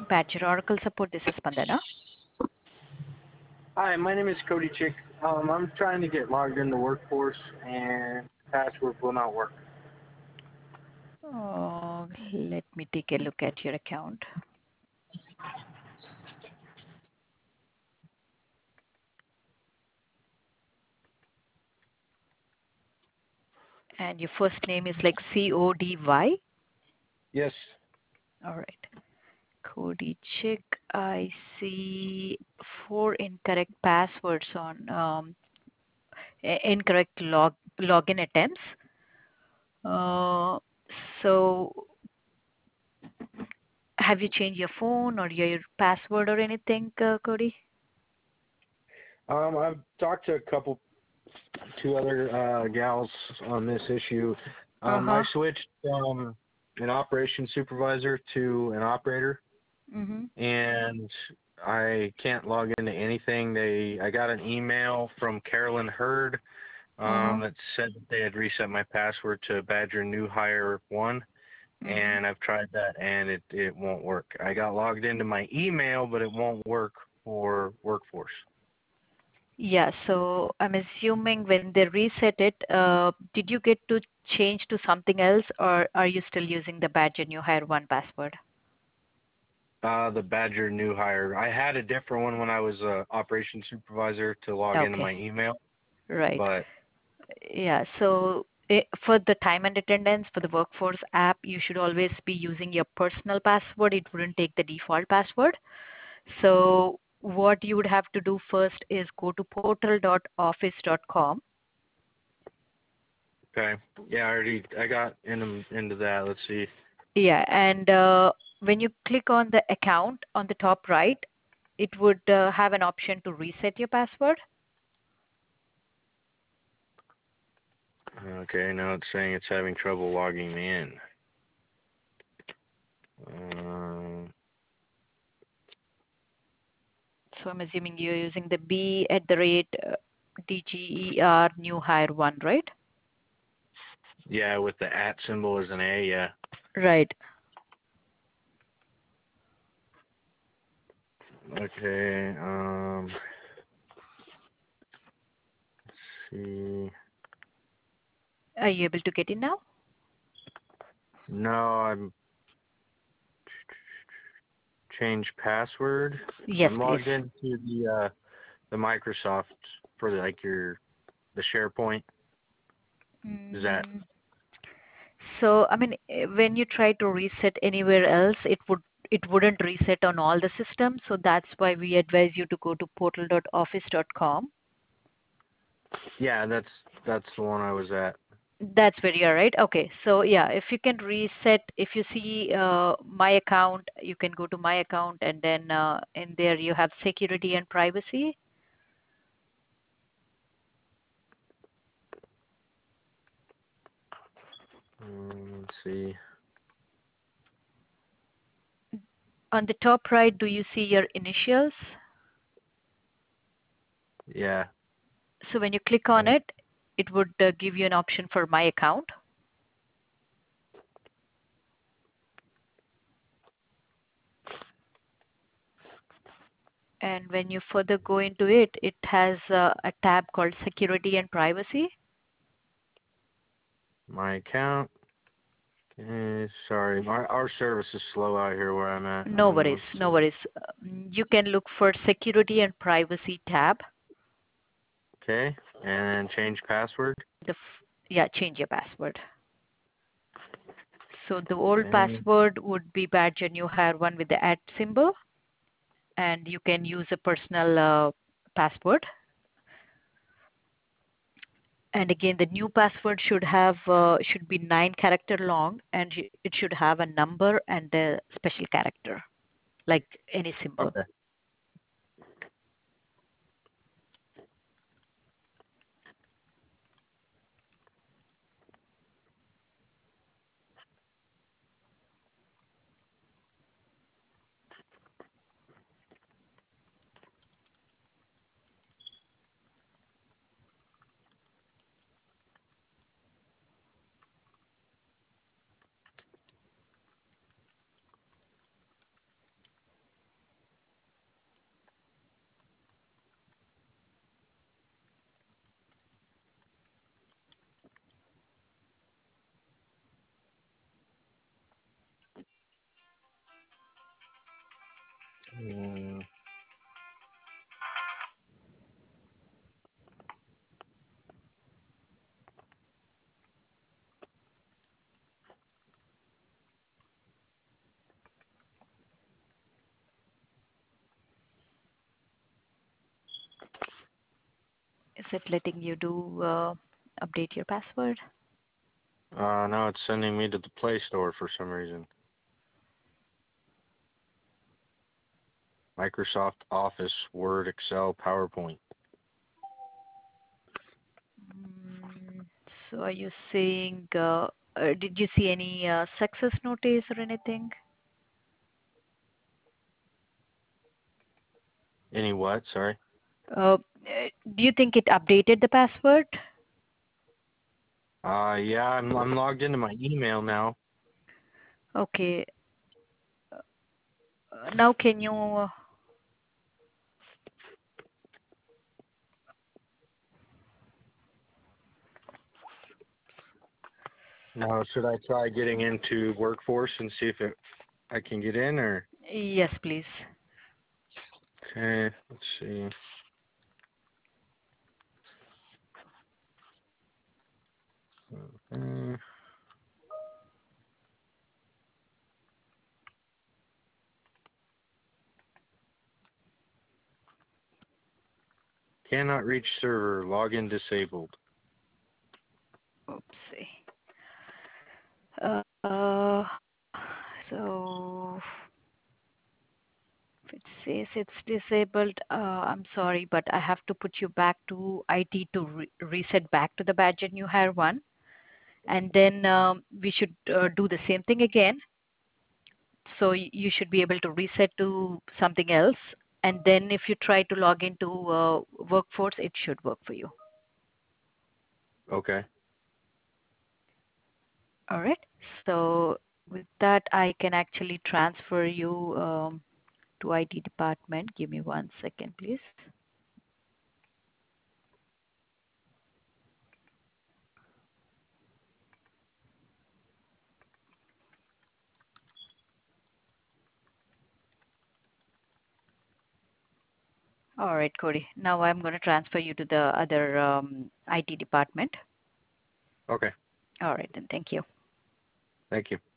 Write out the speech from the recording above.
Badger Oracle Support, this is Spandana. Hi, my name is Cody Chick. I'm trying to get logged into Workforce and password will not work. Oh, let me take a look at your account. And your first name is like Cody? Yes. All right. Cody Chick, I see 4 incorrect passwords on incorrect login attempts. Uh, so have you changed your phone or your password or anything, Cody? I've talked to two other gals on this issue. I Uh-huh. switched from an operations supervisor to an operator, Mm-hmm. and I can't log into anything. I got an email from Carolyn Hurd Uh-huh. that said that they had reset my password to Badger New Hire 1. Mm-hmm. And I've tried that and it won't work. I got logged into my email, but it won't work for Workforce. Yeah, so I'm assuming when they reset it, did you get to change to something else, or are you still using the Badger New Hire One password? The Badger New Hire. I had a different one when I was a operations supervisor to log into Okay, my email, right. but Yeah, so for the time and attendance for the Workforce app, you should always be using your personal password. It wouldn't take the default password. So what you would have to do first is go to portal.office.com. okay. Yeah, I got into that. Let's see. Yeah, and when you click on the account on the top right, it would have an option to reset your password. Okay, now it's saying it's having trouble logging me in. So I'm assuming you're using the B at the rate DGER new hire one, right? Yeah, with the at symbol as an A, yeah. Right. Okay, let's see. Are you able to get in now? No, I'm change password. Yes, I'm please. logged into the Microsoft for the SharePoint. Is that Mm, so, I mean, when you try to reset anywhere else, it wouldn't reset on all the systems. So that's why we advise you to go to portal.office.com. yeah, that's the one I was at. That's where you're right. Okay. So yeah, if you can reset, if you see my account, you can go to my account and then in there you have security and privacy. Let's see. On the top right, do you see your initials? Yeah. So when you click on uh, it, it would give you an option for my account. And when you further go into it, it has a tab called security and privacy. My account. Sorry, our service is slow out here where I'm at. No worries, Let's no see. worries. You can look for security and privacy tab. Okay, and change password. Yeah, change your password. So the old Okay. password would be badge and you hire one with the at symbol, and you can use a personal password. And again, the new password should be 9 character long, and it should have a number and a special character, like any symbol. Okay. Mm, Is it letting you do update your password? now it's sending me to the Play Store for some reason. Microsoft Office, Word, Excel, PowerPoint. So are you saying, did you see any success notice or anything? Any what? Sorry. Do you think it updated the password? Yeah, I'm logged into my email now. Okay. Now can you Now, should I try getting into Workforce and see if I can get in, or? yes, please. Okay, let's see. Okay. Cannot reach server. Login disabled. Oopsie. So if it says it's disabled, I'm sorry, but I have to put you back to IT to reset back to the Badger New Hire one, and then we should do the same thing again. So you should be able to reset to something else, and then if you try to log into Workforce, it should work for you. Okay. All right. So with that, I can actually transfer you to IT department. Give me 1 second, please. All right, Cody. Now I'm going to transfer you to the other IT department. Okay. All right, then. Thank you. Thank you.